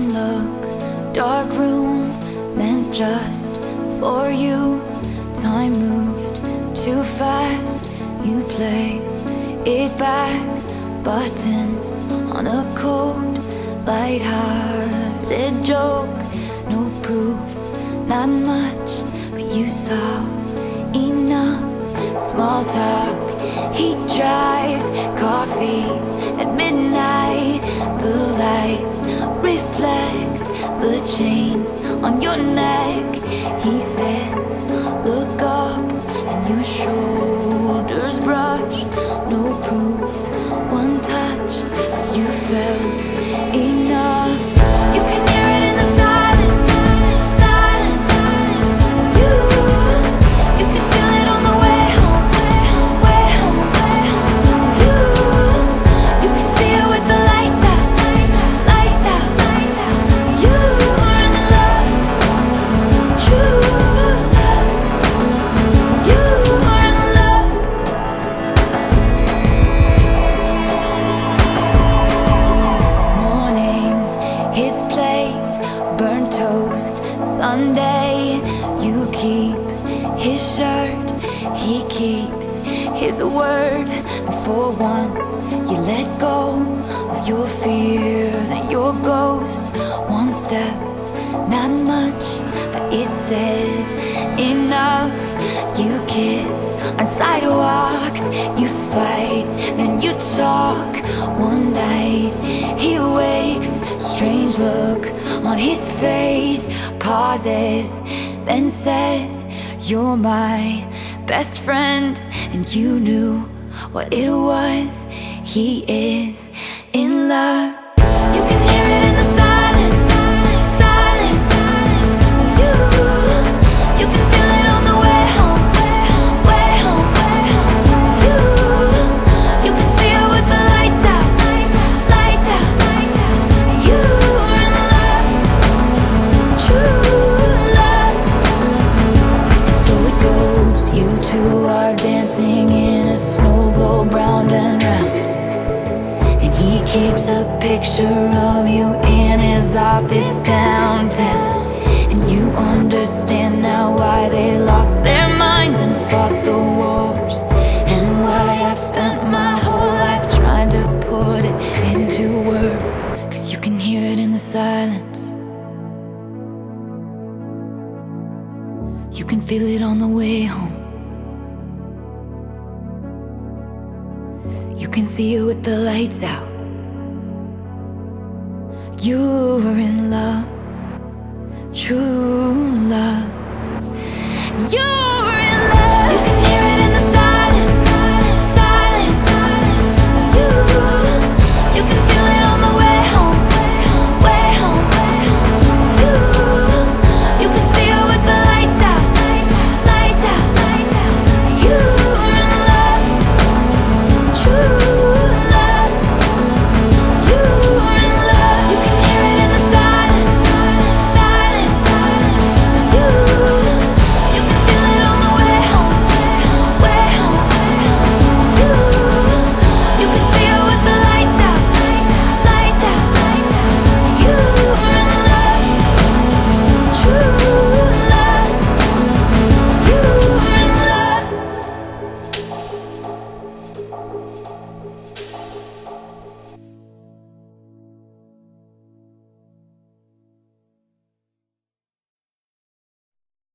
Don't look, dark room meant just for you. Time moved too fast, you play it back. Buttons on a cold, light-hearted joke. No proof, not much, but you saw enough. Small talk, he drives, coffee at midnight. The light reflects the chain on your neck. He says, look up, and your shoulders brush. No proof, one touch, you felt enough. You can hear it in the silence, silence. You can feel it on the way home, way home. You can see it with the lights out, lights out. You are in love, true love. You are in love. Morning, his place, burnt toast, Sunday. You keep his shirt, he keeps his word. And for once, you let go of your fears and your ghosts. One step, not much, but it said enough. You kiss on sidewalks, you fight, then you talk. One night, he wakes, strange look on his face. Pauses, then says, you're my best friend. And you knew what it was, he is in love. You can hear it in the silence, silence. You can feel it on the way home, way home. You can see it with the lights out, lights out. You are in love, true love. And so it goes, you two are dancing in a snow globe round and round. And he keeps a picture of you in his office downtown. And you understand now why they lost their minds and fought the wars, and why I've spent my whole life trying to put it into words. 'Cause you can hear it in the silence, you can feel it on the way home. You can see it with the lights out. You're in love, true love. You're